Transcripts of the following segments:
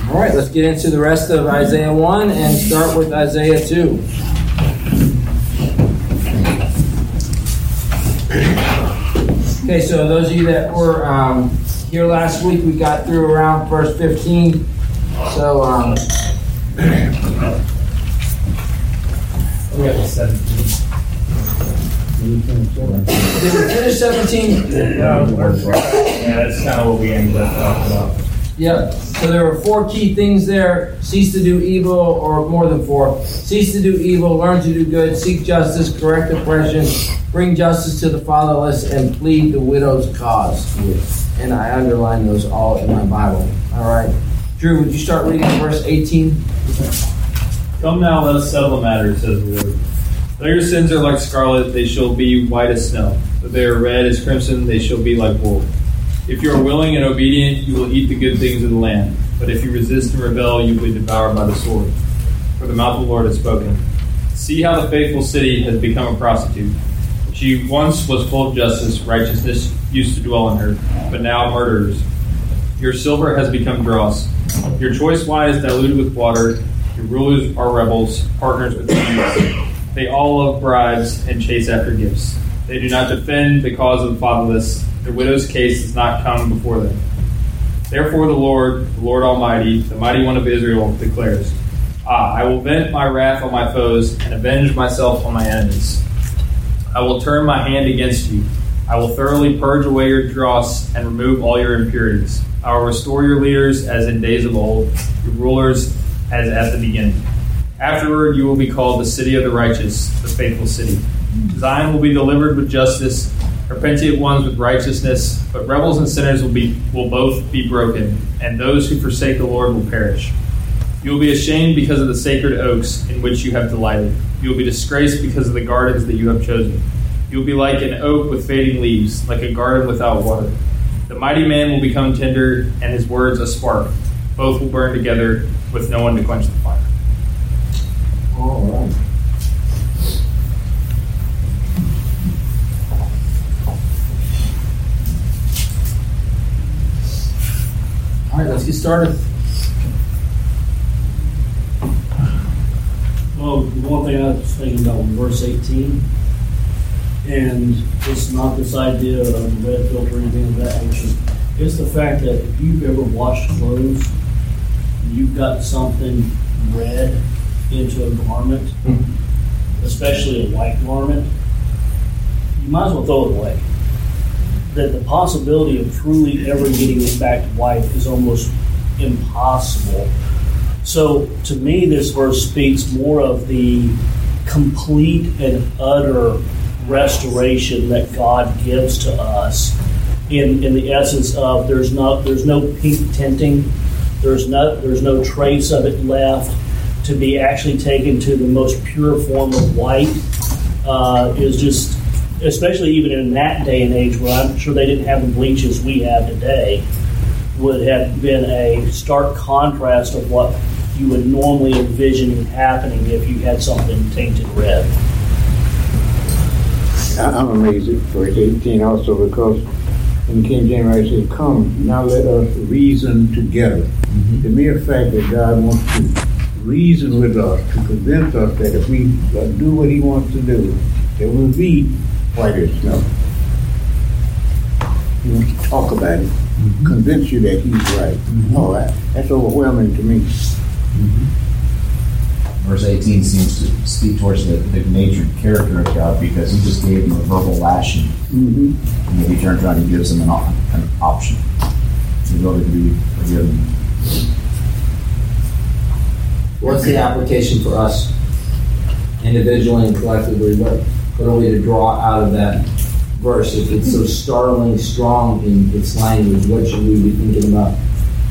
All right, let's get into the rest of Isaiah 1 and start with Isaiah 2. Okay, so those of you that were here last week, we got through around verse 15. So, we got 17. Did we finish 17? Yeah, that's kind of what we ended up talking about. Yep. So there were 4 key things there. Cease to do evil, or more than 4. Cease to do evil, learn to do good, seek justice, correct oppression, bring justice to the fatherless, and plead the widow's cause. And I underline those all in my Bible. All right. Drew, would you start reading verse 18? Come now, let us settle the matter, says the Lord. Though your sins are like scarlet, they shall be white as snow. Though they are red as crimson, they shall be like wool. If you are willing and obedient, you will eat the good things of the land. But if you resist and rebel, you will be devoured by the sword. For the mouth of the Lord has spoken. See how the faithful city has become a prostitute. She once was full of justice, righteousness used to dwell in her, but now murderers. Your silver has become dross. Your choice wine is diluted with water. Your rulers are rebels, partners with thieves. They all love bribes and chase after gifts. They do not defend the cause of the fatherless. The widow's case does not come before them. Therefore the Lord Almighty, the Mighty One of Israel, declares, I will vent my wrath on my foes and avenge myself on my enemies. I will turn my hand against you. I will thoroughly purge away your dross and remove all your impurities. I will restore your leaders as in days of old, your rulers as at the beginning. Afterward you will be called the city of the righteous, the faithful city. Zion will be delivered with justice, repentant ones with righteousness, but rebels and sinners will both be broken, and those who forsake the Lord will perish. You will be ashamed because of the sacred oaks in which you have delighted. You will be disgraced because of the gardens that you have chosen. You will be like an oak with fading leaves, like a garden without water. The mighty man will become tender, and his words a spark. Both will burn together with no one to quench the fire. All right. All right, let's get started. Well, the one thing I was thinking about was verse 18, and it's not this idea of the red filter or anything of that nature. It's the fact that if you've ever washed clothes, and you've got something red into a garment, especially a white garment, you might as well throw it away. That the possibility of truly ever getting it back to white is almost impossible. So to me, this verse speaks more of the complete and utter restoration that God gives to us in the essence of there's no pink tinting, there's no trace of it left. To be actually taken to the most pure form of white is just, especially even in that day and age where I'm sure they didn't have the bleaches we have today, would have been a stark contrast of what you would normally envision happening if you had something tainted red. I'm amazed at verse 18 also because in King James it says, come, now let us reason together. Mm-hmm. The mere fact that God wants to reason with us, to convince us that if we do what he wants to do, that we'll be white as snow. He wants to talk about it, convince you that he's right. Mm-hmm. Oh, that's overwhelming to me. Mm-hmm. Verse 18 seems to speak towards the nature and character of God because he just gave him a verbal lashing. Mm-hmm. And then he turns around and gives him an option. The ability to be forgiven. What's the application for us, individually and collectively? What are we to draw out of that verse? If it's so startlingly strong in its language, what should we be thinking about?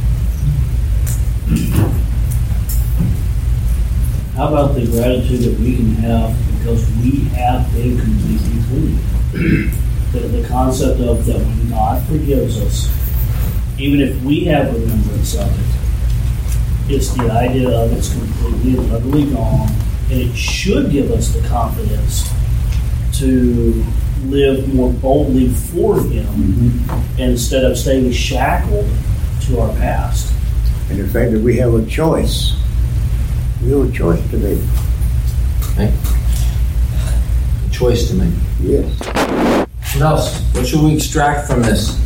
How about the gratitude that we can have because we have been completely clean? The concept of that when God forgives us, even if we have remembrance of it, it's the idea of it's completely and utterly gone, and it should give us the confidence to live more boldly for Him instead of staying shackled to our past. and the fact that we have a choice. We have a choice today. Okay. A choice to make. Yes. What else? What should we extract from this?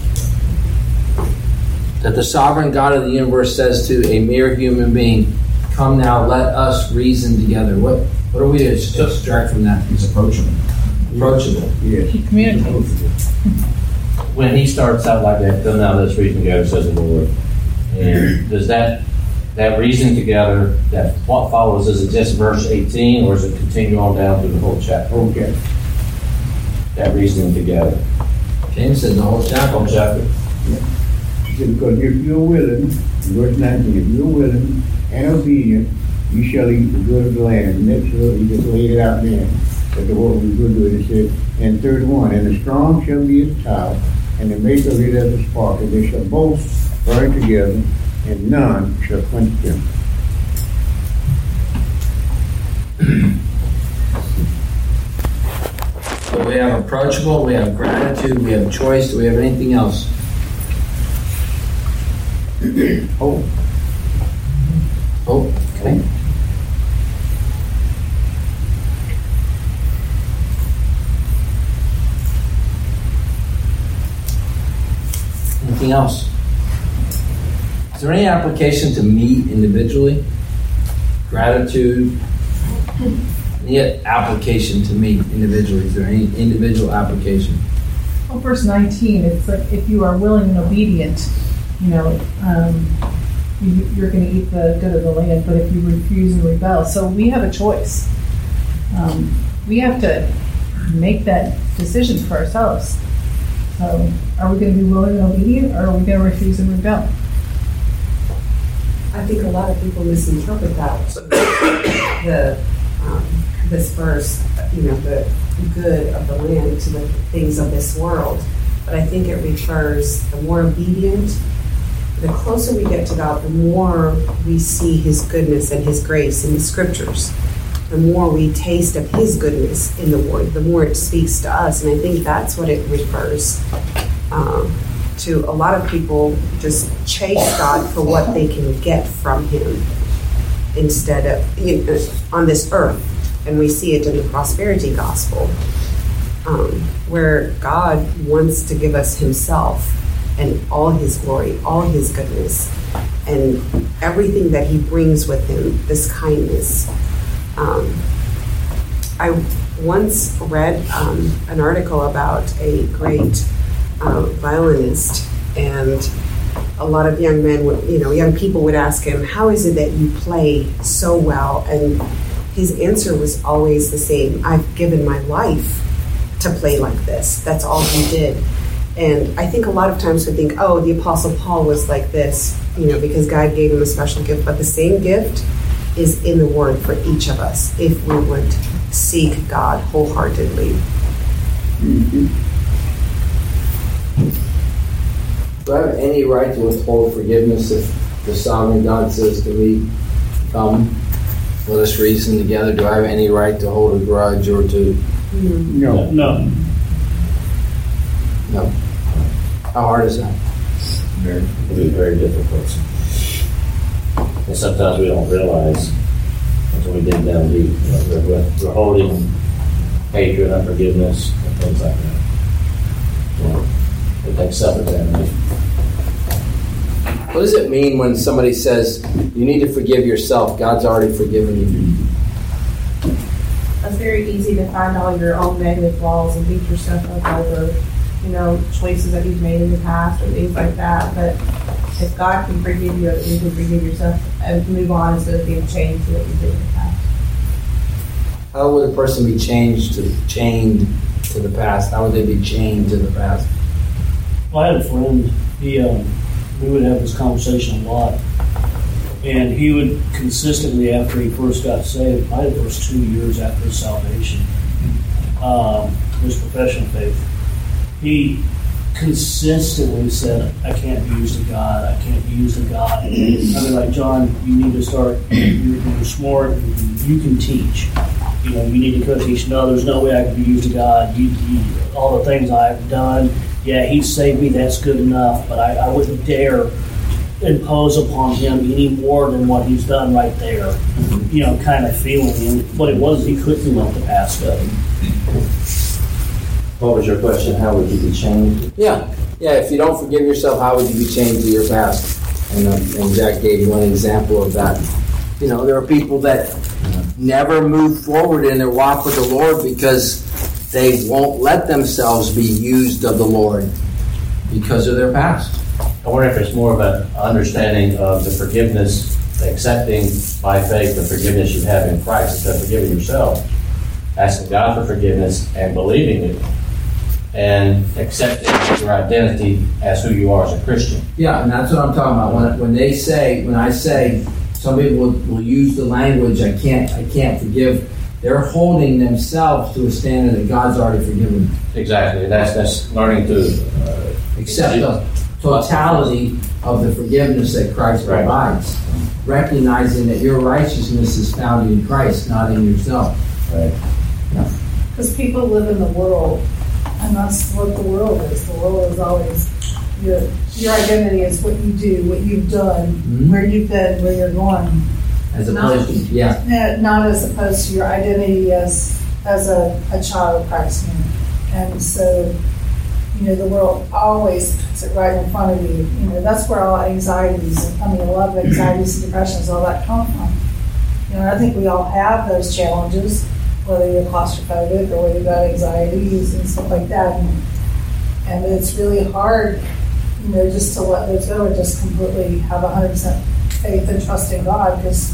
That the sovereign God of the universe says to a mere human being, "Come now, let us reason together." What are we to extract from that? He's approachable. Approachable. Yes. He communicates. When he starts out like that, "Come now, let's reason together," says the Lord. And does that reason together, that what follows, is it just verse 18, or does it continue on down through the whole chapter? Okay. That reasoning together. James said the whole chapter. Whole chapter. He said, because if you're willing, in verse 19, if you're willing and obedient, you shall eat the good of the land. And that's what he just laid it out there. That the Lord was good to it. He said, and 31, and the strong shall be his tower, and the maker of it as a spark, and they shall both burn together, and none shall quench them. So we have approachable, we have gratitude, we have choice. Do we have anything else? Hope. Hope. Okay. Anything else? Is there any application to me individually? Gratitude. Any application to me individually? Is there any individual application? Well, verse 19, it's like, if you are willing and obedient, you're going to eat the good of the land, but if you refuse and rebel. So we have a choice. We have to make that decision for ourselves. So are we going to be willing and obedient, or are we going to refuse and rebel? I think a lot of people misinterpret that. This verse, the good of the land to the things of this world. But I think it refers, the more obedient, the closer we get to God, the more we see his goodness and his grace in the scriptures. The more we taste of his goodness in the word, the more it speaks to us. And I think that's what it refers to. A lot of people just chase God for what they can get from him instead of on this earth. And we see it in the prosperity gospel, where God wants to give us himself and all his glory, all his goodness, and everything that he brings with him, this kindness. I once read an article about a great violinist, and a lot of young men young people would ask him, "How is it that you play so well?" And his answer was always the same: "I've given my life to play like this." That's all he did. And I think a lot of times we think, oh, the Apostle Paul was like this, because God gave him a special gift. But the same gift is in the Word for each of us if we would seek God wholeheartedly. Mm-hmm. Do I have any right to withhold forgiveness if the sovereign God says to me, "Come, let us reason together"? Do I have any right to hold a grudge or to... No. No. No. How hard is that? It can be very difficult. And sometimes we don't realize until we dig down deep. We're holding hatred, unforgiveness, and things like that. It takes self-examination. What does it mean when somebody says, you need to forgive yourself, God's already forgiven you? It's very easy to find all your own negative flaws and beat yourself up over, choices that you've made in the past or things like that. But if God can forgive you, you can forgive yourself and move on instead of being chained to what you did in the past. How would a person be chained to the past? How would they be chained to the past? Well, I had a friend, we would have this conversation a lot, and he would consistently, after he first got saved, probably the first 2 years after his salvation, his profession of faith, he consistently said, "I can't be used of God, I can't be used of God." I'd be like, "John, you need to start, you're smart, you can teach. You need to go teach." "No, there's no way I can be used of God. All the things I've done, yeah, he saved me, that's good enough, but I wouldn't dare impose upon him any more than what he's done right there. Kind of feeling. And what it was, he couldn't let the past go. What was your question? How would you be changed? Yeah. If you don't forgive yourself, how would you be changed to your past? And Jack gave one example of that. There are people that never move forward in their walk with the Lord because they won't let themselves be used of the Lord because of their past. I wonder if it's more of an understanding of the forgiveness, accepting by faith the forgiveness you have in Christ instead of forgiving yourself, asking God for forgiveness and believing it, and accepting your identity as who you are as a Christian. Yeah, and that's what I'm talking about. When I say, some people will use the language, I can't forgive. They're holding themselves to a standard that God's already forgiven. Exactly. That's learning to accept the totality of the forgiveness that Christ provides. Recognizing that your righteousness is found in Christ, not in yourself. Right. Yeah. Because people live in the world, and that's what the world is. The world is always your identity is what you do, what you've done, where you've been, where you're going. As opposed to, not as opposed to your identity as a child of Christ. And so, the world always puts it right in front of you. That's where all anxieties, a lot of anxieties and depressions, all that come from. I think we all have those challenges, whether you're claustrophobic or whether you've got anxieties and stuff like that. And it's really hard, just to let those go and just completely have 100% faith and trust in God, because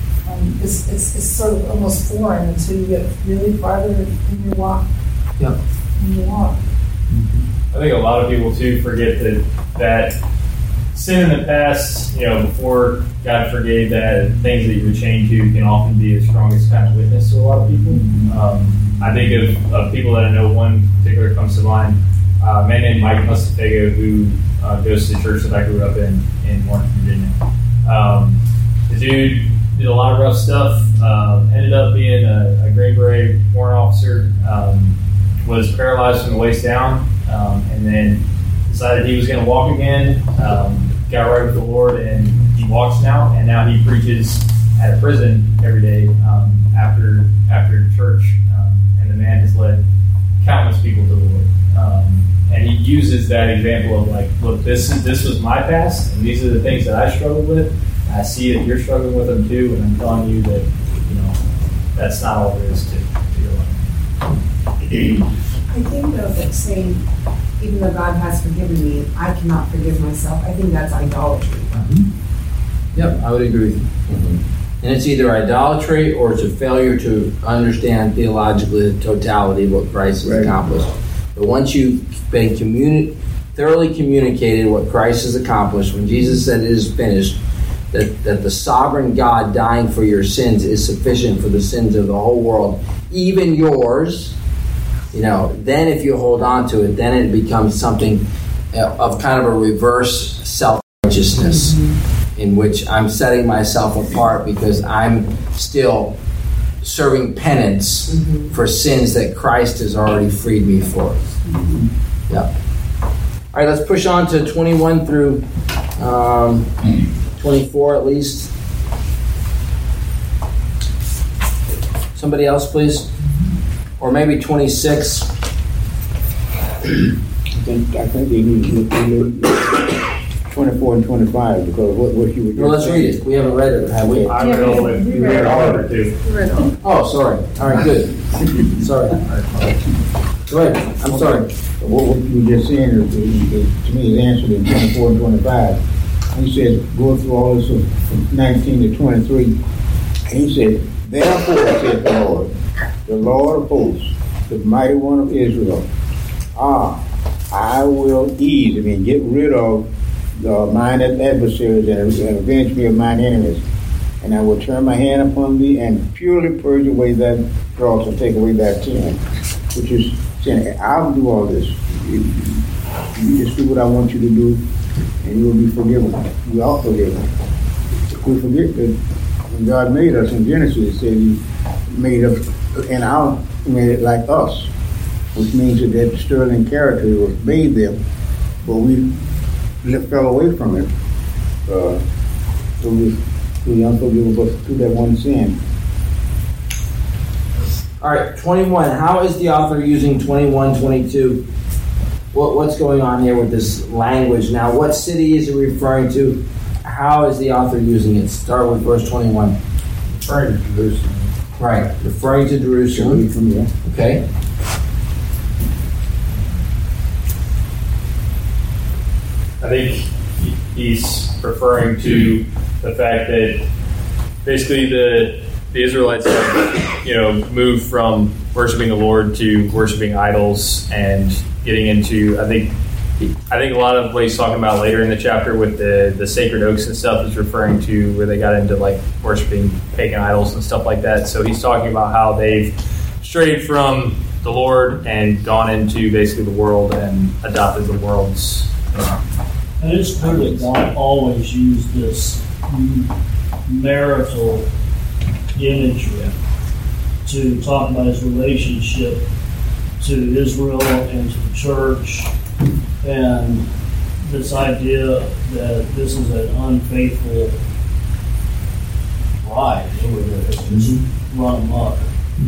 it's sort of almost foreign until you get really farther in your walk. Yeah. In your walk. I think a lot of people too forget that sin in the past, before God forgave that, things that you were chained to can often be the strongest kind of witness to a lot of people. I think of people that I know. One particular comes to mind, a man named Mike Mustafega, who goes to the church that I grew up in Warren, Virginia. The dude did a lot of rough stuff, ended up being a Green Beret warrant officer, was paralyzed from the waist down, and then decided he was going to walk again, got right with the Lord, and he walks now, and now he preaches at a prison every day after church, and the man has led countless people to the Lord. And he uses that example of look, this was my past, and these are the things that I struggled with. I see that you're struggling with them too, and I'm telling you that that's not all there is to your life. I think though that saying, even though God has forgiven me, I cannot forgive myself, I think that's idolatry. Yep, I would agree with you. And it's either idolatry or it's a failure to understand theologically the totality of what Christ has accomplished. But once you've been thoroughly communicated what Christ has accomplished, when Jesus said it is finished, that the sovereign God dying for your sins is sufficient for the sins of the whole world, even yours, then if you hold on to it, then it becomes something of kind of a reverse self-righteousness, in which I'm setting myself apart because I'm still serving penance for sins that Christ has already freed me for. Yeah. All right, let's push on to 21 through 24 at least. Somebody else, please. Or maybe 26. I think they need to 24 and 25 because what you were. Well, let's read it. We haven't read it, have we? I read all of it. You read all of it too. Oh, sorry. All right, good. Sorry. Go ahead. I'm sorry. What you were just saying is, to me, is answered in 24 and 25. He said, go through all this from 19 to 23. And he said, therefore, said the Lord of hosts, the mighty one of Israel, I will ease, get rid of mine adversaries and avenge me of mine enemies. And I will turn my hand upon thee and purely purge away that dross and take away that sin. Which is saying, I'll do all this. You just do what I want you to do, and you will be forgiven. We are forgiven. We forget that when God made us in Genesis, it said He made us, made it like us, which means that that sterling character was made there, but we fell away from it. through the unforgivable, through that one sin. All right, 21. How is the author using 21, 22? What's going on here with this language? Now, what city is it referring to? How is the author using it? Start with verse 21. Referring to Jerusalem. Right, referring to Jerusalem. Okay. I think he's referring to the fact that basically the Israelites have, moved from worshiping the Lord to worshiping idols and getting into, I think a lot of what he's talking about later in the chapter with the sacred oaks and stuff is referring to where they got into like worshiping pagan idols and stuff like that. So he's talking about how they've strayed from the Lord and gone into basically the world and adopted the world's. And it's clear that God always used this marital imagery to talk about his relationship to Israel and to the church, and this idea that this is an unfaithful bride that's just run amok.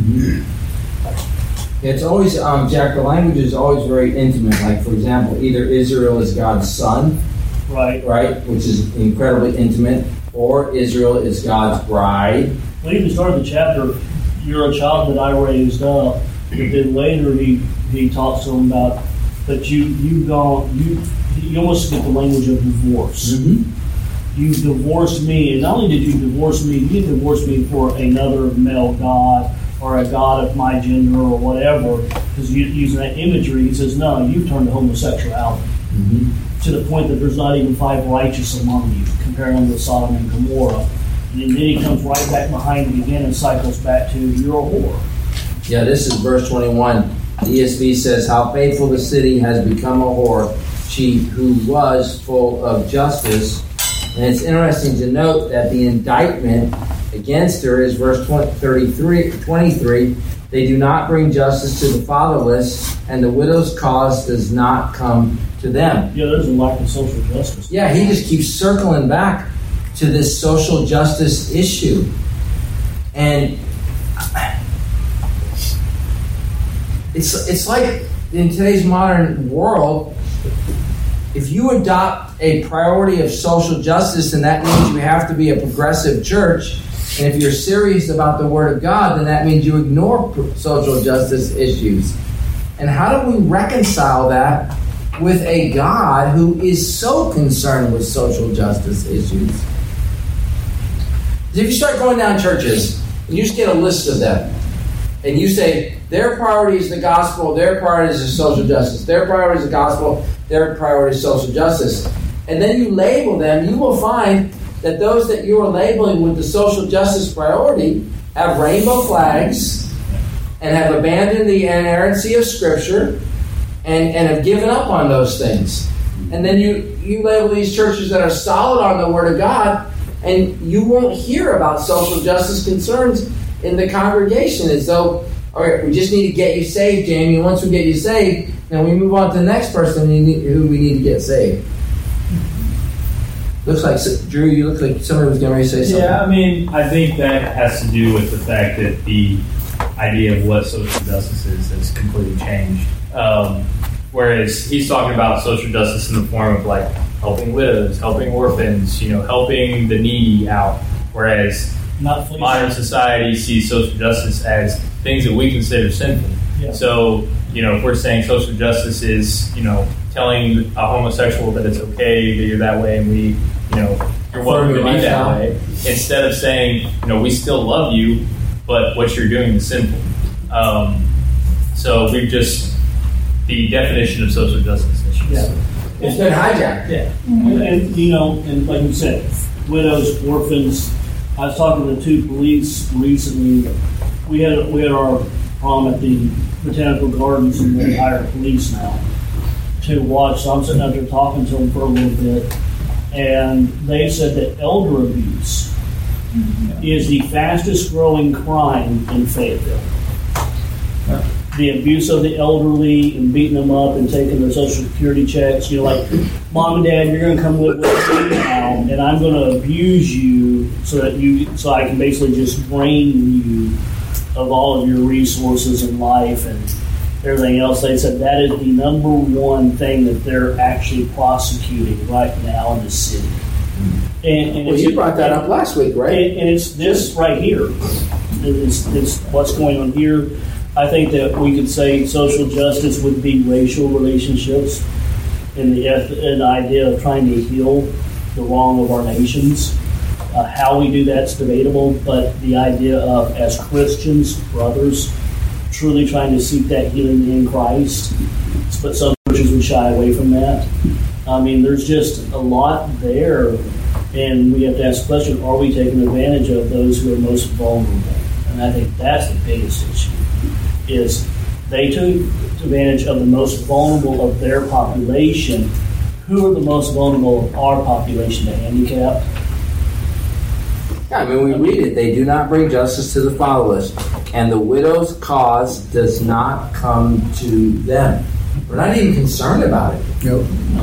It's always, Jack, the language is always very intimate. Like, for example, either Israel is God's son, right, which is incredibly intimate, or Israel is God's bride. Well, even started the chapter, you're a child that I raised up, but then later he talks to him about that you almost get the language of divorce. Mm-hmm. You divorced me, and not only did you divorce me, you divorced me for another male god or a god of my gender or whatever, because using that imagery, he says, no, you've turned to homosexuality. Mm-hmm. To the point that there's not even 5 righteous among you, comparing them to Sodom and Gomorrah. And then he comes right back behind it again and cycles back to, you're a whore. Yeah, this is verse 21. The ESV says, how faithful the city has become a whore, she who was full of justice. And it's interesting to note that the indictment against her is verse 23. They do not bring justice to the fatherless, and the widow's cause does not come to them. Yeah, there's a lack of social justice. Yeah, he just keeps circling back to this social justice issue. And it's like in today's modern world, if you adopt a priority of social justice, then that means you have to be a progressive church. And if you're serious about the Word of God, then that means you ignore social justice issues. And how do we reconcile that with a God who is so concerned with social justice issues? If you start going down churches, and you just get a list of them, and you say, their priority is the gospel, their priority is social justice, their priority is the gospel, their priority is social justice, and then you label them, you will find that those that you are labeling with the social justice priority have rainbow flags and have abandoned the inerrancy of Scripture and have given up on those things. And then you label these churches that are solid on the Word of God, and you won't hear about social justice concerns in the congregation, as though, all right, we just need to get you saved, Jamie. Once we get you saved, then we move on to the next person who we need to get saved. Looks like, Drew, you look like somebody was going to say something. Yeah, I mean, I think that has to do with the fact that the idea of what social justice is has completely changed. Whereas he's talking about social justice in the form of like helping widows, helping orphans, helping the needy out. Whereas modern society sees social justice as things that we consider sinful. Yeah. So, if we're saying social justice is, telling a homosexual that it's okay that you're that way and we, you're welcome to be that way, instead of saying, we still love you, but what you're doing is sinful. So we've just, the definition of social justice issues. Yeah. It's been hijacked. Yeah. And like you said, widows, orphans. I was talking to 2 police recently. We had our prom at the Botanical Gardens, and we hired police now to watch. So I'm sitting out there talking to them for a little bit, and they said that elder abuse is the fastest growing crime in Fayetteville. The abuse of the elderly and beating them up and taking their Social Security checks. Like, Mom and Dad, you're going to come live with me now. and I'm going to abuse you so I can basically just drain you of all of your resources in life and everything else. They said that is the number one thing that they're actually prosecuting right now in the city. And Well, you brought that up last week, right? And it's this right here. It's what's going on here. I think that we could say social justice would be racial relationships and the idea of trying to heal the wrong of our nations. How we do that's debatable, but the idea of, as Christians, brothers, truly trying to seek that healing in Christ, but some churches would shy away from that. I mean, there's just a lot there, and we have to ask the question, are we taking advantage of those who are most vulnerable? And I think that's the biggest issue, is they took advantage of the most vulnerable of their population. Who are the most vulnerable of our population? The handicapped? Yeah, I mean, we read it. They do not bring justice to the fatherless, and the widow's cause does not come to them. We're not even concerned about it. Nope.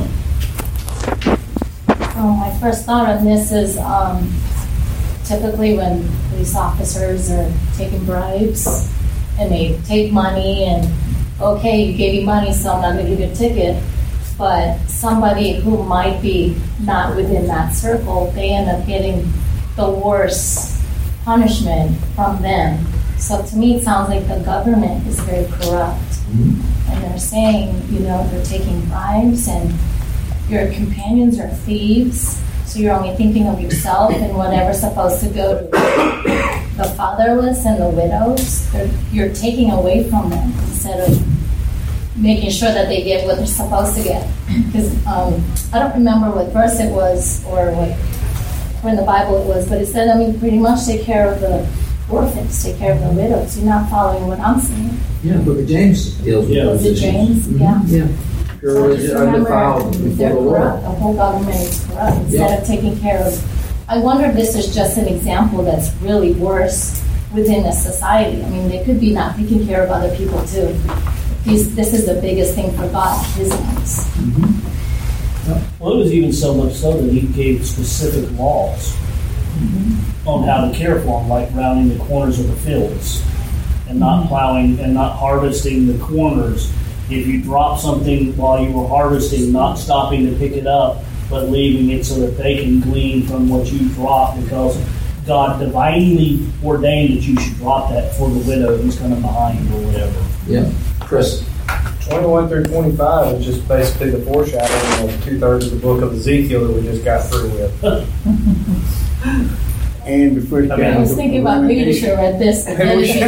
My first thought on this is typically when police officers are taking bribes and they take money and, okay, you gave me money, so I'm not going to give you a ticket. But somebody who might be not within that circle, they end up getting the worst punishment from them. So to me, it sounds like the government is very corrupt. Mm-hmm. And they're saying, they're taking bribes and your companions are thieves. So you're only thinking of yourself and whatever's supposed to go to the fatherless and the widows. You're taking away from them instead of making sure that they get what they're supposed to get. Because I don't remember what verse it was or where in the Bible it was, but it said, pretty much take care of the orphans, take care of the widows. You're not following what I'm saying. Yeah, Book of James deals with those issues. James? Mm-hmm. Yeah. Pure is undefiled before they're the Lord. corrupt. The whole government is corrupt. Instead of taking care of, I wonder if this is just an example that's really worse within a society. They could be not taking care of other people too. This is the biggest thing for God, His hands. Mm-hmm. Well, it was even so much so that He gave specific laws on how to care for them, like rounding the corners of the fields and not plowing and not harvesting the corners. If you drop something while you were harvesting, not stopping to pick it up, but leaving it so that they can glean from what you dropped, because God divinely ordained that you should drop that for the widow who's kind of behind or whatever. Yeah. Chris. 21 through 25 is just basically the foreshadowing of 2/3 of the book of Ezekiel that we just got through with. And before I was thinking about making sure I read this. And then Ezekiel.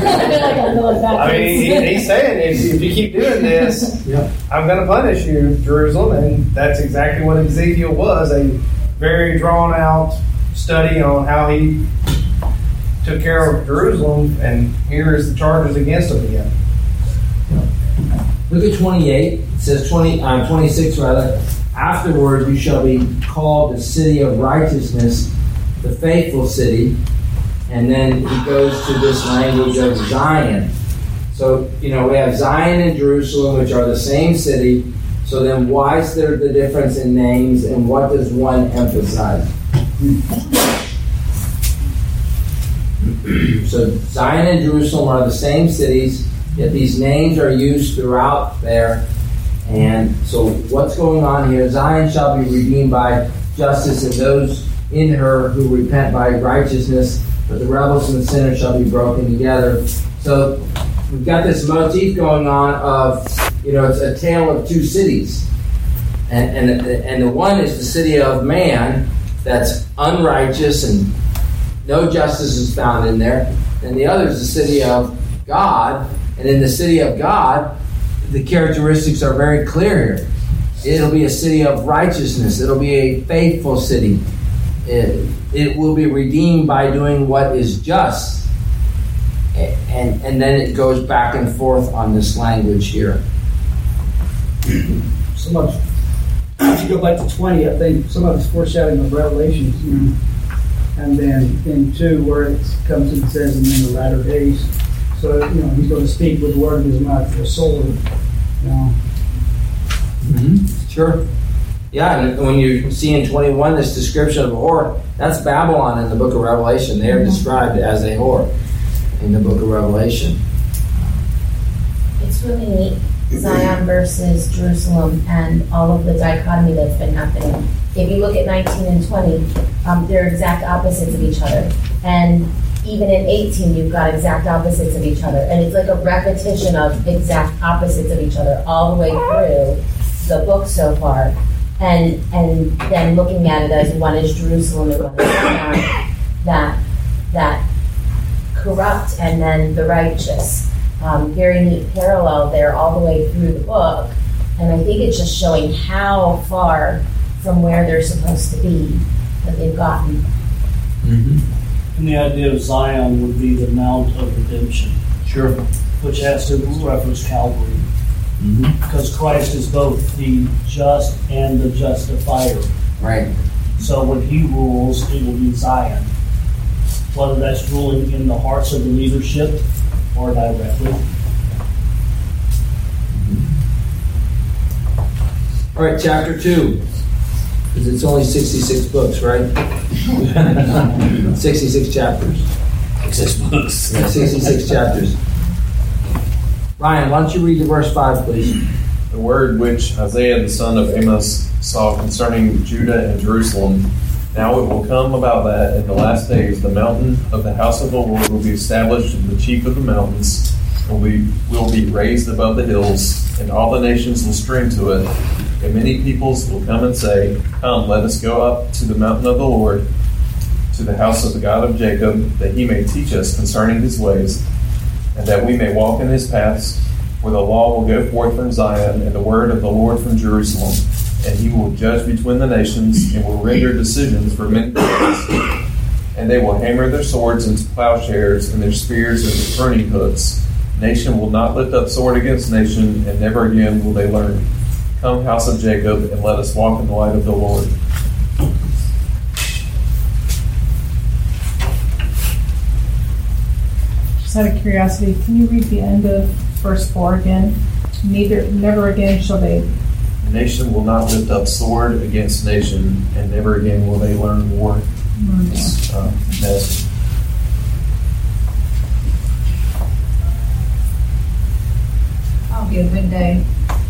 He's saying if you keep doing this, I'm going to punish you, Jerusalem, and that's exactly what Ezekiel was, a very drawn out study on how he took care of Jerusalem, and here is the charges against him again. Look at 28. It says 26 rather. Afterward, you shall be called the city of righteousness, the faithful city. And then he goes to this language of Zion. So, we have Zion and Jerusalem, which are the same city. So then why is there the difference in names, and what does one emphasize? So Zion and Jerusalem are the same cities, yet these names are used throughout there. And so what's going on here? Zion shall be redeemed by justice, and those in her who repent by righteousness, but the rebels and the sinners shall be broken together. So we've got this motif going on of, it's a tale of two cities. And the one is the city of man that's unrighteous and no justice is found in there. And the other is the city of God. And in the city of God, the characteristics are very clear here. It'll be a city of righteousness. It'll be a faithful city. It will be redeemed by doing what is just. And then it goes back and forth on this language here. So much. If you go back to 20, I think some of it's foreshadowing of Revelations, and then in 2 where it comes and says, and in the latter days. So, he's going to speak with the word of his mouth for a sword. Sure. Yeah, and when you see in 21 this description of a whore, that's Babylon in the book of Revelation. They are described as a whore in the book of Revelation. It's really neat, Zion versus Jerusalem and all of the dichotomy that's been happening. If you look at 19 and 20, they're exact opposites of each other. And even in 18, you've got exact opposites of each other. And it's like a repetition of exact opposites of each other all the way through the book so far. And then looking at it as one is Jerusalem and one is Zion, that corrupt and then the righteous. Very neat parallel there all the way through the book. And I think it's just showing how far from where they're supposed to be that they've gotten. Mm-hmm. And the idea of Zion would be the Mount of Redemption. Sure. Which has to reference Calvary. Mm-hmm. Because Christ is both the just and the justifier. Right. So when he rules, it will be Zion. Whether that's ruling in the hearts of the leadership or directly. All right, chapter 2. Because it's only 66 books, right? 66 chapters. 66 books. Yeah, 66 chapters. Ryan, why don't you read the verse 5, please? The word which Isaiah the son of Amos saw concerning Judah and Jerusalem. Now it will come about that in the last days the mountain of the house of the Lord will be established in the chief of the mountains, will be raised above the hills, and all the nations will stream to it. And many peoples will come and say, Come, let us go up to the mountain of the Lord, to the house of the God of Jacob, that he may teach us concerning his ways, and that we may walk in his paths. For the law will go forth from Zion, and the word of the Lord from Jerusalem. And he will judge between the nations, and will render decisions for many days. And they will hammer their swords into plowshares, and their spears into pruning hooks. Nation will not lift up sword against nation, and never again will they learn. Come, house of Jacob, and let us walk in the light of the Lord. Just out of curiosity, can you read the end of verse 4 again? Never again shall they. Nation will not lift up sword against nation, and never again will they learn war. That'll be a good day.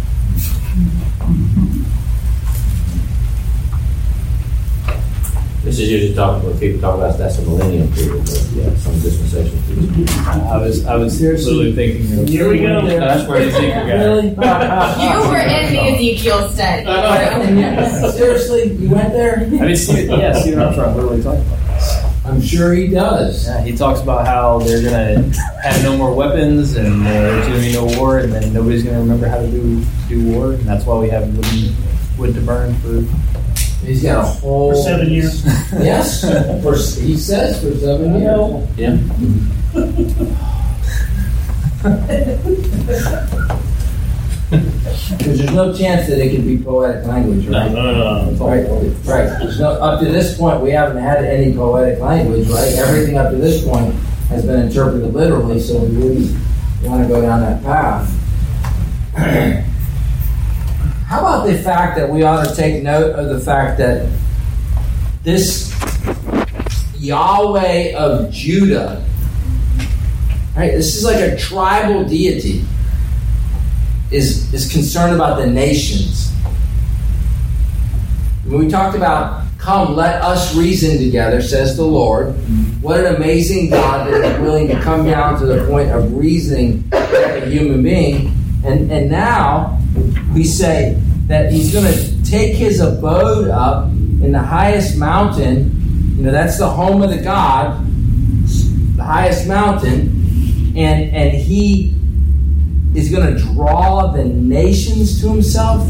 This is usually when people talk about that's a millennium period, but yeah, some dispensation period. I was literally thinking of, here we go. That's where Ezekiel got. You were in the Ezekiel study. Seriously, you went there? I didn't see it. Yeah, Stephen Armstrong literally talked about this. I'm sure he does. Yeah, he talks about how they're going to have no more weapons and there's going to be no war, and then nobody's going to remember how to do war, and that's why we have wood to burn for. He's got a whole... For 7 years. Yes. He says for 7 years. Yeah. Because there's no chance that it could be poetic language, right? No. Right. There's no, up to this point, we haven't had any poetic language, right? Everything up to this point has been interpreted literally, so we really want to go down that path. How about the fact that we ought to take note of the fact that this Yahweh of Judah, right? This is like a tribal deity, is concerned about the nations. When we talked about, come, let us reason together, says the Lord. What an amazing God that is willing to come down to the point of reasoning like a human being. And now we say that he's going to take his abode up in the highest mountain. You know, that's the home of the God, the highest mountain. And he is going to draw the nations to himself.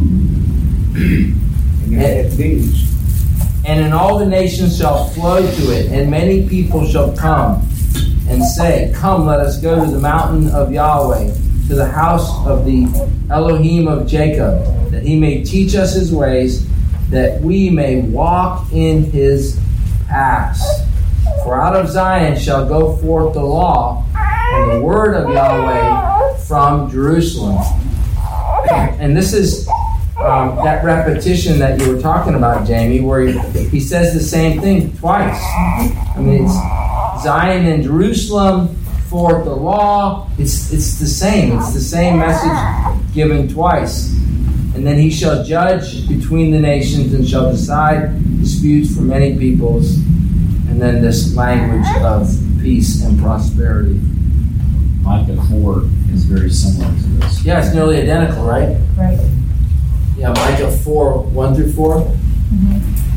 And all the nations shall flow to it, and many people shall come and say, Come, let us go to the mountain of Yahweh, to the house of the Elohim of Jacob, that he may teach us his ways, that we may walk in his paths. For out of Zion shall go forth the law, and the word of Yahweh from Jerusalem. And this is that repetition that you were talking about, Jamie, where he says the same thing twice. I mean, it's Zion and Jerusalem for the law. It's the same. It's the same message given twice. And then he shall judge between the nations and shall decide disputes for many peoples. And then this language of peace and prosperity. Micah 4 is very similar to this. Yeah, it's nearly identical, right? Right. Yeah, Micah 4, 1 through 4. Mm-hmm.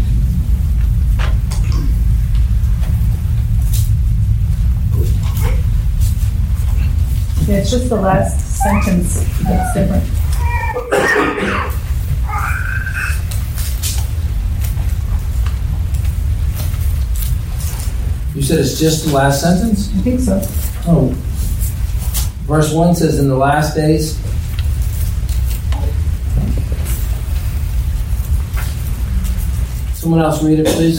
Yeah, it's just the last sentence that's different. You said it's just the last sentence? I think so. Oh. Verse 1 says, in the last days. Someone else read it, please.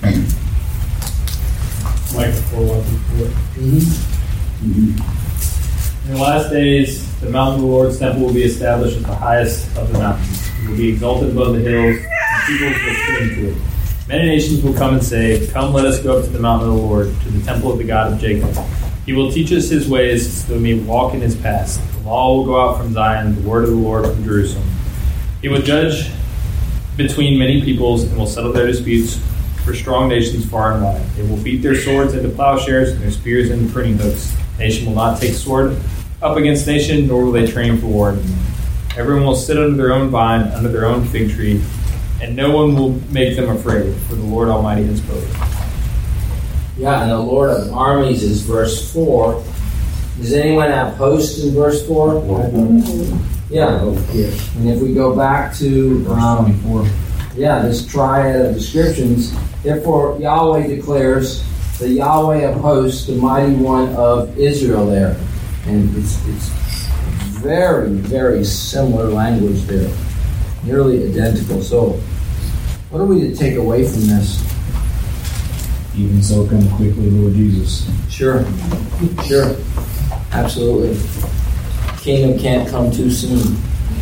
Micah 4, 1 through 4. In the last days, the mountain of the Lord's temple will be established at the highest of the mountains. It will be exalted above the hills, and peoples will stream to it. Many nations will come and say, come, let us go up to the mountain of the Lord, to the temple of the God of Jacob. He will teach us his ways, so we may walk in his paths. The law will go out from Zion, the word of the Lord from Jerusalem. He will judge between many peoples and will settle their disputes for strong nations far and wide. They will beat their swords into plowshares and their spears into pruning hooks. Nation will not take sword up against nation, nor will they train for war. Everyone will sit under their own vine, under their own fig tree, and no one will make them afraid, for the Lord Almighty has spoken. Yeah, and the Lord of armies is verse 4. Does anyone have host in verse 4? Yeah. And if we go back to verse 24. Yeah, this triad of descriptions. Therefore, Yahweh declares the Yahweh of hosts, the mighty one of Israel there. And it's very, very similar language there. Nearly identical. So, what are we to take away from this? Even so, come quickly, Lord Jesus. Sure. Absolutely. Kingdom can't come too soon.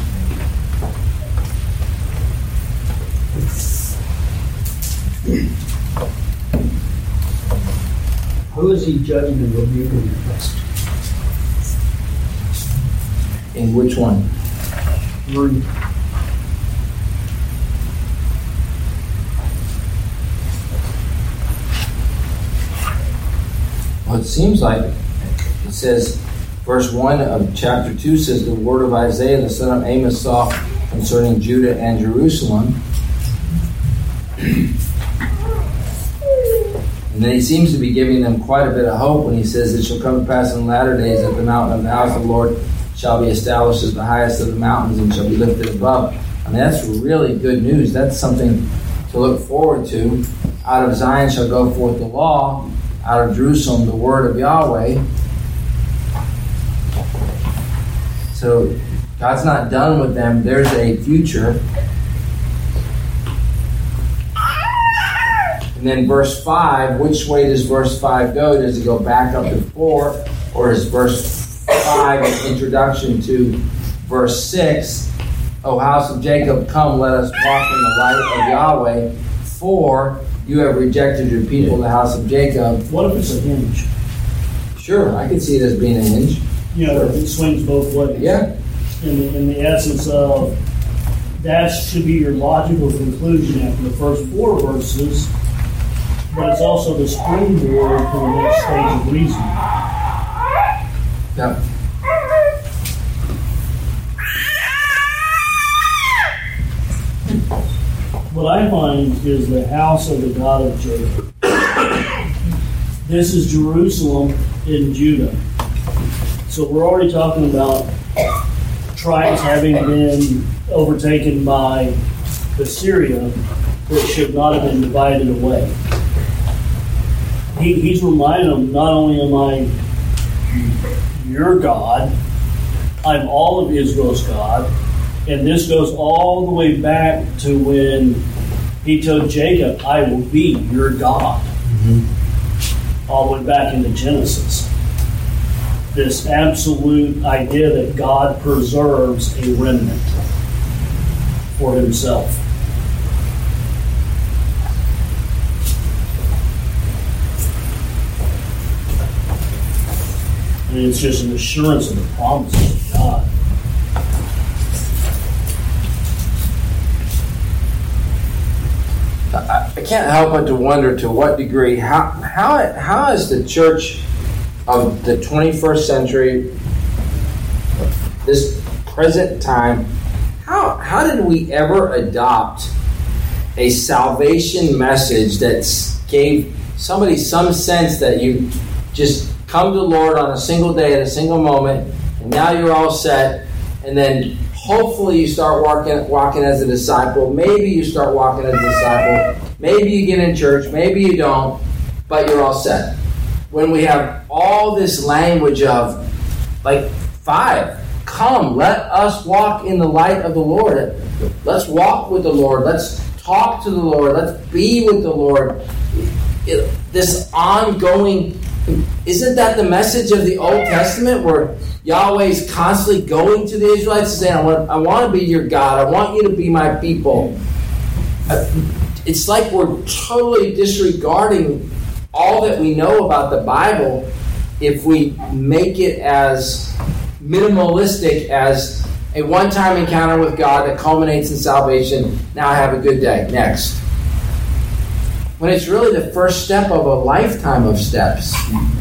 Who is he judging and rebuking against? In which one? Three. Well, it seems like it says, verse 1 of chapter 2 says, the word of Isaiah, the son of Amos, saw concerning Judah and Jerusalem. And then he seems to be giving them quite a bit of hope when he says, it shall come to pass in the latter days that the mountain of the house of the Lord shall be established as the highest of the mountains and shall be lifted above. I mean, that's really good news. That's something to look forward to. Out of Zion shall go forth the law, out of Jerusalem the word of Yahweh. So God's not done with them. There's a future. And then verse 5, which way does verse 5 go? Does it go back up to 4? Or is verse 5 an introduction to verse 6? O house of Jacob, come, let us walk in the light of Yahweh. 4, you have rejected your people, the house of Jacob. What if it's a hinge? Sure, I could see it as being a hinge. Yeah, sure. It swings both ways. Yeah. In the essence of, that should be your logical conclusion after the first 4 verses, but it's also the springboard to the next stage of reasoning. Yeah. What I find is the house of the God of Jacob. This is Jerusalem in Judah. So we're already talking about tribes having been overtaken by Assyria that should not have been divided away. He's reminding them, not only am I your God, I'm all of Israel's God. And this goes all the way back to when he told Jacob, I will be your God. Mm-hmm. All the way back into Genesis. This absolute idea that God preserves a remnant for himself. And it's just an assurance of the promises of God. I can't help but to wonder to what degree, how is the church of the 21st century, this present time, how did we ever adopt a salvation message that gave somebody some sense that you just come to the Lord on a single day at a single moment, and now you're all set, and then hopefully you start walking as a disciple. Maybe you start walking as a disciple. Maybe you get in church. Maybe you don't, but you're all set. When we have all this language of, like, 5, come, let us walk in the light of the Lord. Let's walk with the Lord. Let's talk to the Lord. Let's be with the Lord. This ongoing, isn't that the message of the Old Testament where Yahweh is constantly going to the Israelites and saying, I want to be your God. I want you to be my people. It's like we're totally disregarding all that we know about the Bible if we make it as minimalistic as a one-time encounter with God that culminates in salvation. Now have a good day. Next. When it's really the first step of a lifetime of steps.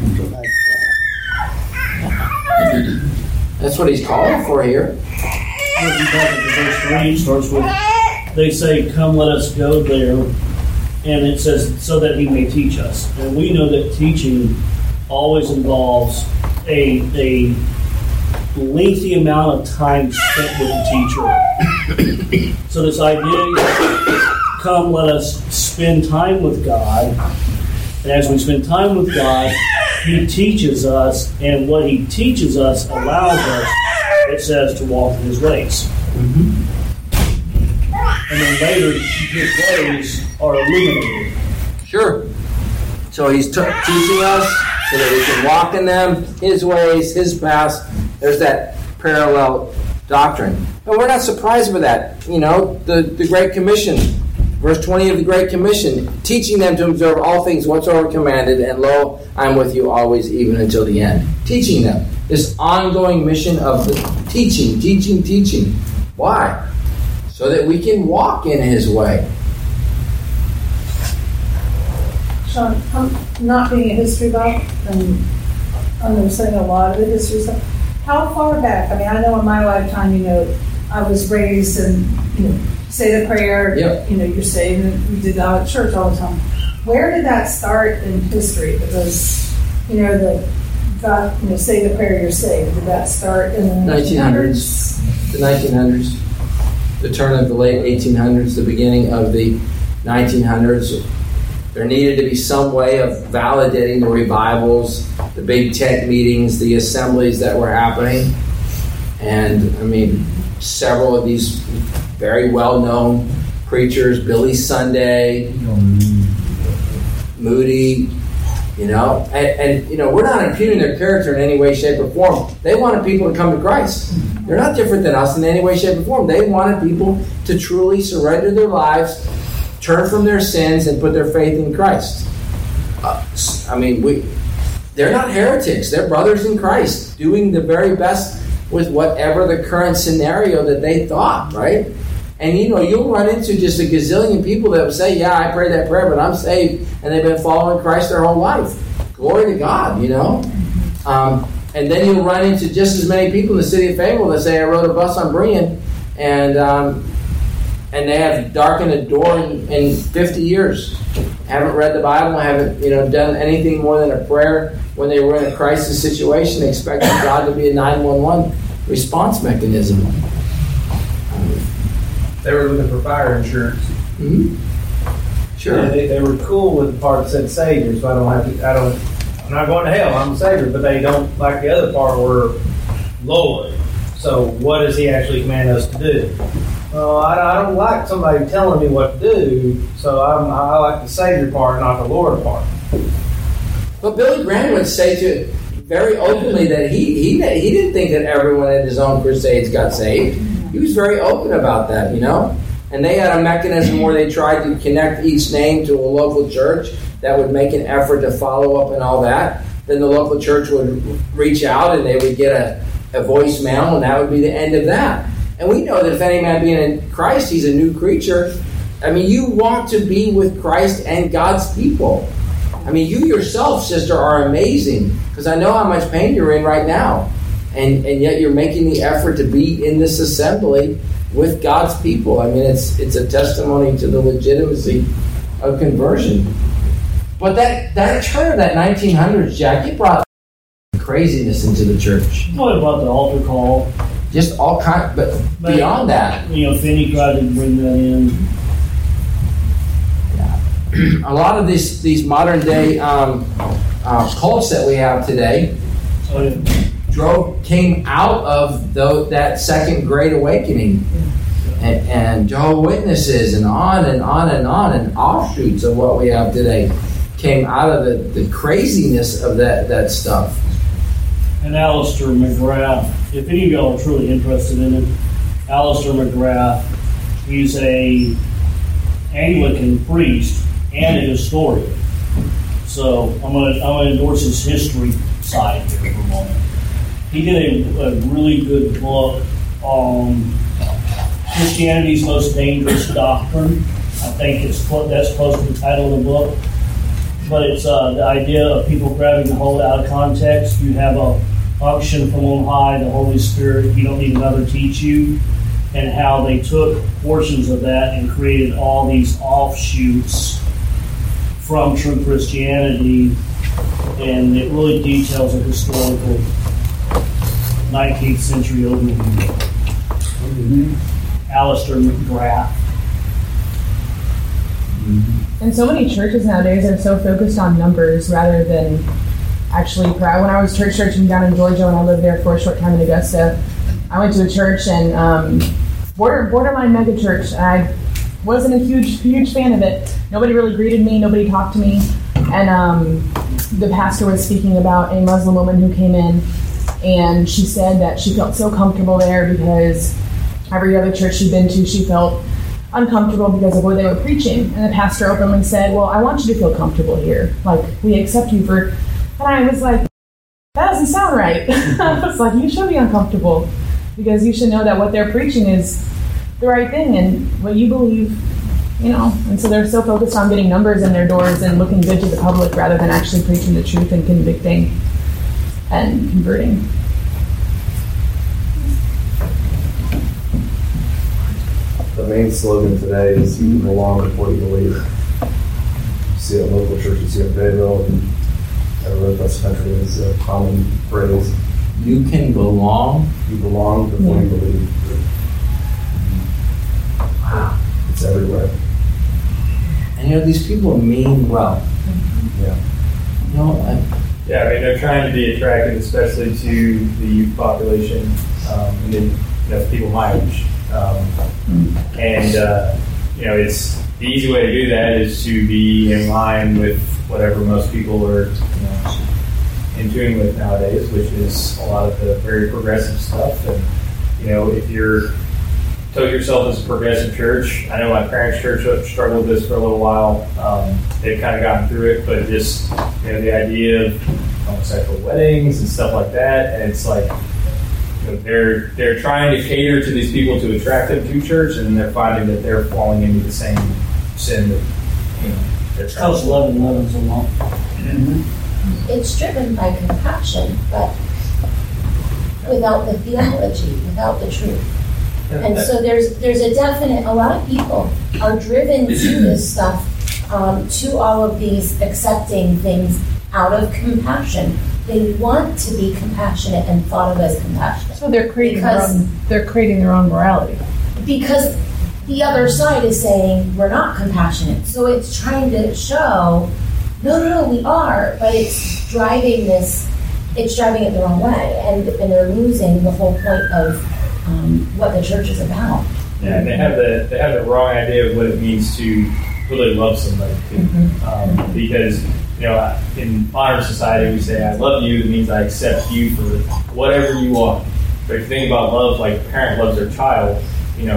That's what he's calling for here. Verse 3 starts with, they say, come let us go there. And it says, so that he may teach us. And we know that teaching always involves a lengthy amount of time spent with the teacher. So this idea, come let us spend time with God. And as we spend time with God, he teaches us, and what he teaches us allows us, it says, to walk in his ways. Mm-hmm. And then later, his ways are illuminated. Sure. So he's teaching us so that we can walk in them, his ways, his paths. There's that parallel doctrine. But we're not surprised by that. You know, the Great Commission, verse 20 of the Great Commission, teaching them to observe all things whatsoever commanded, and lo, I'm with you always, even until the end. Teaching them. This ongoing mission of the teaching. Why? So that we can walk in his way. Sean, I'm not being a history buff and understanding a lot of the history stuff. How far back? I mean, I know in my lifetime, you know, I was raised and, you know, say the prayer, yep. You know, you're saved, and we did that at church all the time. Where did that start in history? Because, you know, the God, you know, say the prayer, you're saved. Did that start in the 1900s? The 1900s. The turn of the late 1800s, the beginning of the 1900s. There needed to be some way of validating the revivals, the big tent meetings, the assemblies that were happening. And, I mean, several of these very well-known preachers, Billy Sunday, Moody, you know, and you know, we're not impugning their character in any way, shape, or form. They wanted people to come to Christ. They're not different than us in any way, shape, or form. They wanted people to truly surrender their lives, turn from their sins, and put their faith in Christ. I mean, they're not heretics. They're brothers in Christ, doing the very best with whatever the current scenario that they thought, right? And, you know, you'll run into just a gazillion people that will say, yeah, I prayed that prayer, but I'm saved, and they've been following Christ their whole life. Glory to God, you know? And then you'll run into just as many people in the city of Fayetteville that say, I rode a bus on Brian, and they have darkened a door in 50 years. Haven't read the Bible, haven't, you know, done anything more than a prayer when they were in a crisis situation, expecting God to be a 911 response mechanism. They were looking for fire insurance. Mm-hmm. Sure. Yeah, they were cool with the part that said Savior, so I'm not going to hell, I'm a Savior, but they don't like the other part where Lord. So what does he actually command us to do? I don't like somebody telling me what to do, so I like the Savior part, not the Lord part. But Billy Graham would say very openly that he didn't think that everyone in his own crusades got saved. He was very open about that, you know. and they had a mechanism where they tried to connect each name to a local church that would make an effort to follow up and all that, then the local church would reach out and they would get a voicemail, and that would be the end of that. And we know that if any man be in Christ, he's a new creature. I mean, you want to be with Christ and God's people. I mean, you yourself, sister, are amazing, because I know how much pain you're in right now. And yet you're making the effort to be in this assembly with God's people. I mean, it's a testimony to the legitimacy of conversion. But that turn of that 1900s, Jack, it brought craziness into the church. What about the altar call? Just all kind, but beyond that. You know, Finney tried to bring that in. A lot of these modern day cults that we have today came out of that second Great Awakening, and Jehovah's Witnesses, and on and on and on, and offshoots of what we have today came out of the craziness of that stuff. And Alistair McGrath, if any of y'all are truly interested in it, Alistair McGrath, he's a Anglican priest and a historian. So I'm gonna endorse his history side here for a moment. He did a really good book on Christianity's Most Dangerous Doctrine. I think that's close to the title of the book. But it's the idea of people grabbing the whole out of context. You have a unction from on high, the Holy Spirit. You don't need another teach you. And how they took portions of that and created all these offshoots from true Christianity. And it really details a historical 19th century overview. Alistair McGrath. And so many churches nowadays are so focused on numbers rather than actually prayer. When I was church searching down in Georgia, when I lived there for a short time in Augusta, I went to a church and borderline mega church. I wasn't a huge fan of it. Nobody really greeted me. Nobody talked to me. And the pastor was speaking about a Muslim woman who came in, and she said that she felt so comfortable there because every other church she'd been to, she felt uncomfortable because of what they were preaching. And the pastor openly said, well, I want you to feel comfortable here. Like, we accept you for... And I was like, that doesn't sound right. I was like, you should be uncomfortable because you should know that what they're preaching is the right thing and what you believe, you know. And so they're so focused on getting numbers in their doors and looking good to the public rather than actually preaching the truth and convicting and converting. The main slogan today is you belong with what you believe. You see it in local churches here in Fayetteville and everywhere across the country is a common phrase. You can belong. You belong with what you believe. Wow. It's everywhere. And you know, these people mean well. Yeah. You know, yeah, I mean, they're trying to be attractive, especially to the youth population, and then, people my age. And it's the easy way to do that is to be in line with whatever most people are, in tune with nowadays, which is a lot of the very progressive stuff. And if you're told yourself as a progressive church, I know my parents' church struggled with this for a little while. They've kind of gotten through it, but just the idea of homosexual weddings and stuff like that, and it's like. They're trying to cater to these people to attract them to church, and they're finding that they're falling into the same sin that they're trying to. Love's a lot. It's driven by compassion, but without the theology, without the truth. And so there's a definite. A lot of people are driven to this stuff, to all of these accepting things out of compassion. They want to be compassionate and thought of as compassionate. So they're creating their own morality. Because the other side is saying we're not compassionate. So it's trying to show, no, we are, but it's driving it the wrong way, and they're losing the whole point of what the church is about. Yeah, and they have the wrong idea of what it means to really love somebody too, because. In modern society, we say, I love you, it means I accept you for whatever you are. But if you think about love, like a parent loves their child,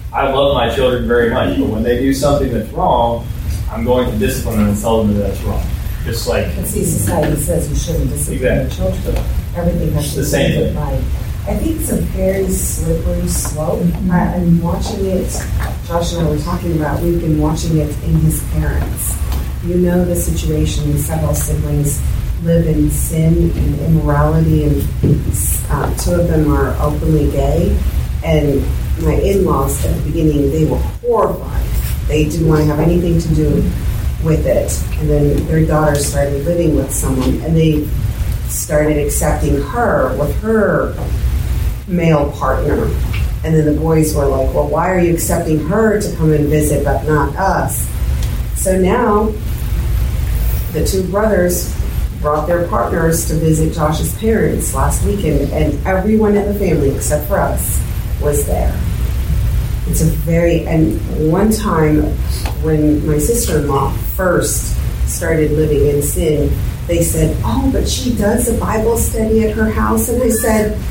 I love my children very much, but when they do something that's wrong, I'm going to discipline them and tell them that that's wrong. Just like. But see, society says you shouldn't discipline your children. Everything has to be done right. I think it's a very slippery slope. I'm watching it. Josh and I were talking about. We've been watching it in his parents. You know the situation. Several siblings live in sin and immorality, and two of them are openly gay. And my in-laws at the beginning, they were horrified. They didn't want to have anything to do with it. And then their daughter started living with someone, and they started accepting her with her male partner. And then the boys were like, well, why are you accepting her to come and visit but not us? So now the two brothers brought their partners to visit Josh's parents last weekend, and everyone in the family except for us was there. It's a very, and one time when my sister-in-law first started living in sin, they said, oh, but she does a Bible study at her house. And I said,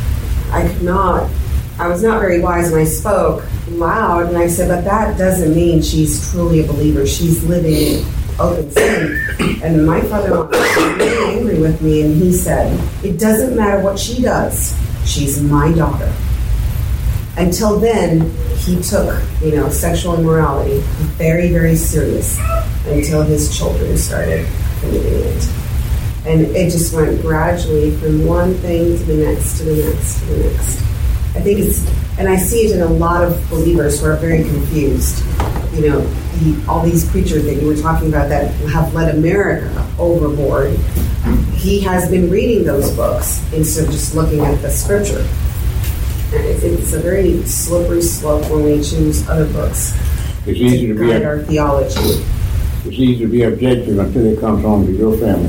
I was not very wise when I spoke loud, and I said, but that doesn't mean she's truly a believer. She's living in open sin. And my father-in-law was really angry with me, and he said, it doesn't matter what she does. She's my daughter. Until then, he took, sexual immorality very, very serious until his children started committing it. And it just went gradually from one thing to the next, to the next, to the next. I think and I see it in a lot of believers who are very confused. All these preachers that you were talking about that have led America overboard, he has been reading those books instead of just looking at the scripture. And it's a very slippery slope when we choose other books it's easy to guide our theology. It's easy to be objective until it comes home to your family.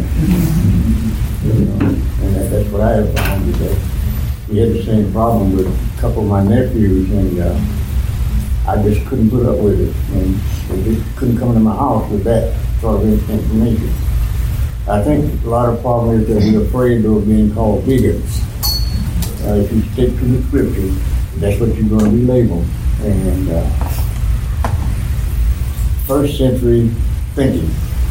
And that's what I have found today. We had the same problem with a couple of my nephews, and I just couldn't put up with it. And they just couldn't come into my house with that sort of information. I think a lot of problem is that we're afraid of being called bigots. If you stick to the scripture, that's what you're going to be labeled. And first century thinking.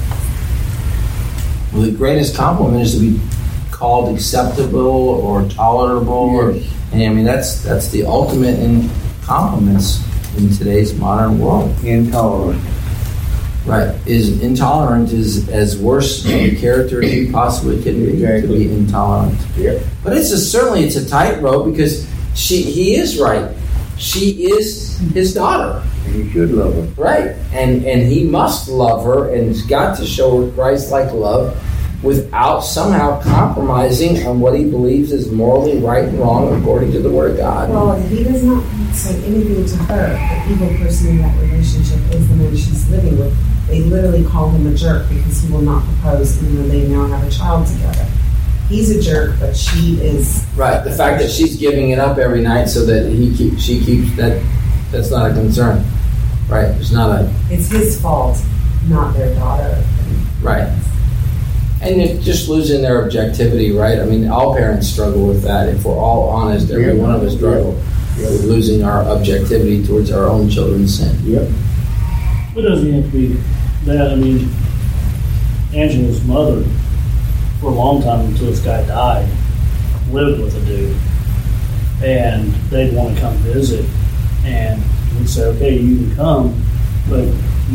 Well, the greatest compliment is to be called acceptable or tolerable. Yes. And that's the ultimate in compliments in today's modern world. Intolerant. Right. Intolerant is as worse a character as you possibly can be, to be intolerant. Yep. But certainly it's a tightrope because he is right. She is his daughter. And he should love her. Right. And he must love her and has got to show her Christ-like love without somehow compromising on what he believes is morally right and wrong according to the Word of God. Well, he does not say anything to her. The evil person in that relationship is the man she's living with. They literally call him a jerk because he will not propose even though they now have a child together. He's a jerk, but she is... Right. The fact that she's giving it up every night so that she keeps that's not a concern. Right. It's his fault, not their daughter. Right. And it's just losing their objectivity, right? I mean, all parents struggle with that. If we're all honest, every one of us struggle with losing our objectivity towards our own children's sin. Yep. It doesn't have to be that. I mean, Angela's mother, for a long time until this guy died, lived with a dude. And they'd want to come visit. And we'd say, okay, you can come, but,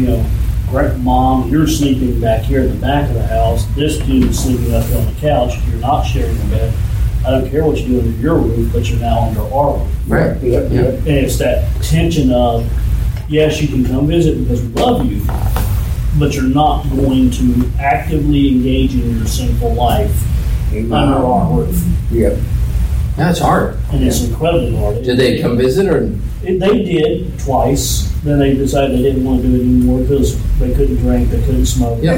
Mom, you're sleeping back here in the back of the house. This dude's sleeping up on the couch. You're not sharing a bed. I don't care what you do under your roof, but you're now under our roof. Right. Yep. And it's that tension of, yes, you can come visit because we love you, but you're not going to actively engage in your sinful life under our roof. Yep. Yeah, it's hard. And it's incredibly hard. Did they come visit or? They did twice. Then they decided they didn't want to do it anymore because they couldn't drink, they couldn't smoke. Yeah.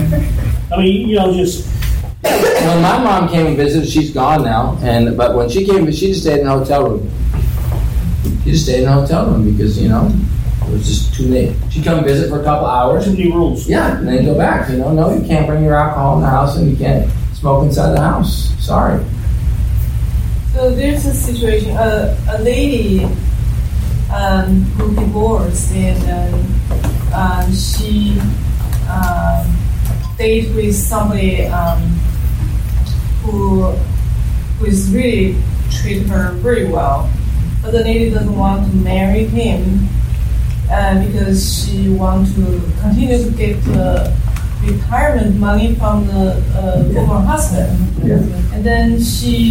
Just. When my mom came and visited, she's gone now. But when she came, she just stayed in a hotel room. She just stayed in a hotel room because it was just too late. She'd come visit for a couple hours. Too many rules. Yeah, and then go back. No, you can't bring your alcohol in the house, and you can't smoke inside the house. Sorry. So there's a situation. A lady who divorced, and she dated with somebody who is really treat her very well, but the lady doesn't want to marry him because she wants to continue to get retirement money from her husband. And then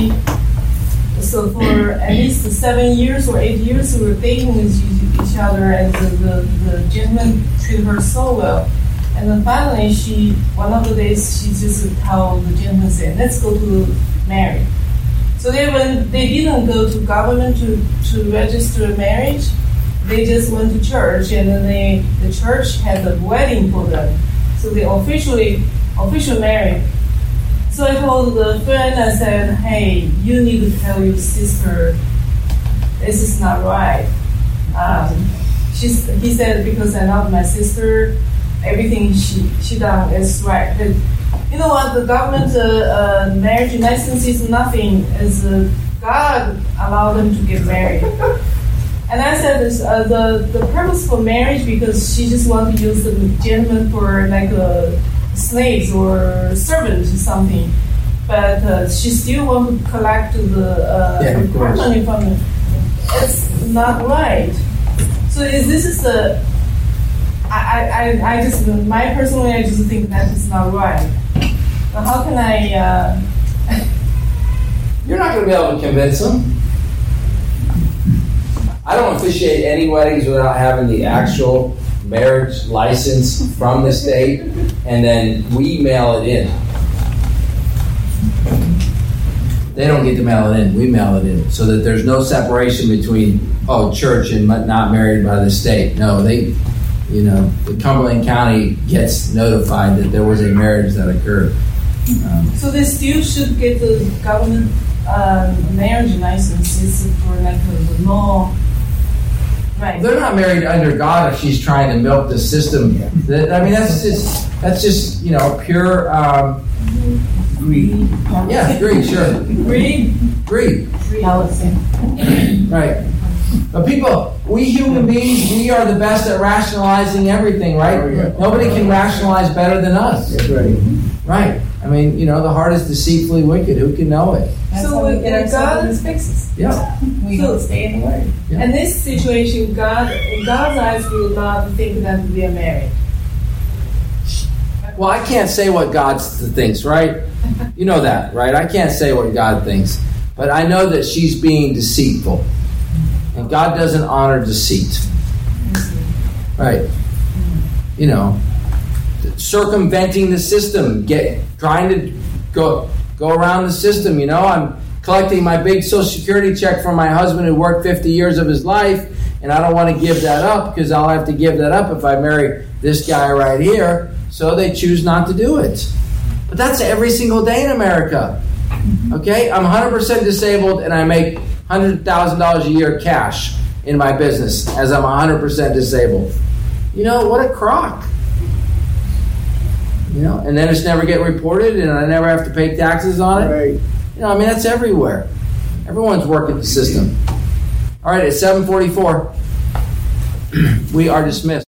so for at least 7 years or 8 years, we were dating with each other, and the gentleman treated her so well. And then finally, one of the days, she just told the gentleman, say, let's go to marry. So they didn't go to government to register a marriage. They just went to church, and then the church had a wedding for them. So they officially married. So I told the friend, I said, hey, you need to tell your sister this is not right. He said, because I love my sister, everything she done is right. But you know what? The government marriage license is nothing. It's God allowed them to get married. And I said this, the purpose for marriage, because she just want to use the gentleman for like slaves or servants or something. But she still want to collect the money from them. It's not right. So this is I just, my personally, I just think that is not right. But how can I? You're not going to be able to convince them. I don't officiate any weddings without having the actual marriage license from the state, and then we mail it in. They don't get to mail it in. We mail it in, so that there's no separation between church and not married by the state. No, the Cumberland County gets notified that there was a marriage that occurred. So they still should get the government marriage licenses for like the law. Right. They're not married under God if she's trying to milk the system. I mean, that's just pure greed. Yeah, greed, sure. Greed. Right. But people, we human beings, we are the best at rationalizing everything, right? Nobody can rationalize better than us. That's right. Right. I mean, the heart is deceitfully wicked. Who can know it? So God fixes. Yeah. We don't stay in the Word. Yeah. In this situation, God, in God's eyes, will not think that we are married. Well, I can't say what God thinks, right? You know that, right? I can't say what God thinks. But I know that she's being deceitful. And God doesn't honor deceit. Right. Circumventing the system, trying to go around the system. I'm collecting my big Social Security check from my husband who worked 50 years of his life, and I don't want to give that up because I'll have to give that up if I marry this guy right here. So they choose not to do it. But that's every single day in America. Okay? I'm 100% disabled, and I make $100,000 a year cash in my business as I'm 100% disabled. What a crock. And then it's never getting reported, and I never have to pay taxes on it. Right. That's everywhere. Everyone's working the system. All right, at 7:44, we are dismissed.